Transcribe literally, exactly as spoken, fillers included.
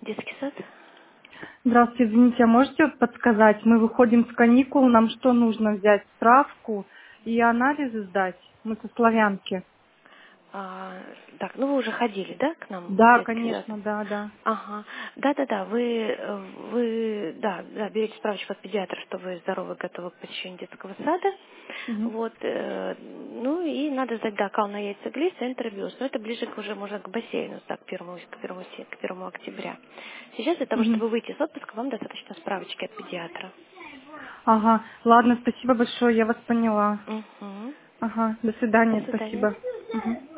Детский сад? Здравствуйте, извините, а можете подсказать? Мы выходим с каникул, нам что нужно взять? Справку и анализы сдать? Мы со Славянки. А, так, ну вы уже ходили, да, к нам в Да, детский сад? конечно, да, да. Ага. Да-да-да, вы, э, вы, да, да, берете справочку от педиатра, что вы здоровы, готовы к посещению детского сада. Мгм. Вот, э, ну и надо сдать, да, кал на яйцеглист, интервьюз. Но это ближе к уже, можно к бассейну, так, к первому, к первому, се- к первому октября. Сейчас для того, Мгм. чтобы выйти с отпуска, вам достаточно справочки от педиатра. Ага, ладно, спасибо большое, я вас поняла. Угу. Ага, до До свидания, свидания. спасибо. Мгм.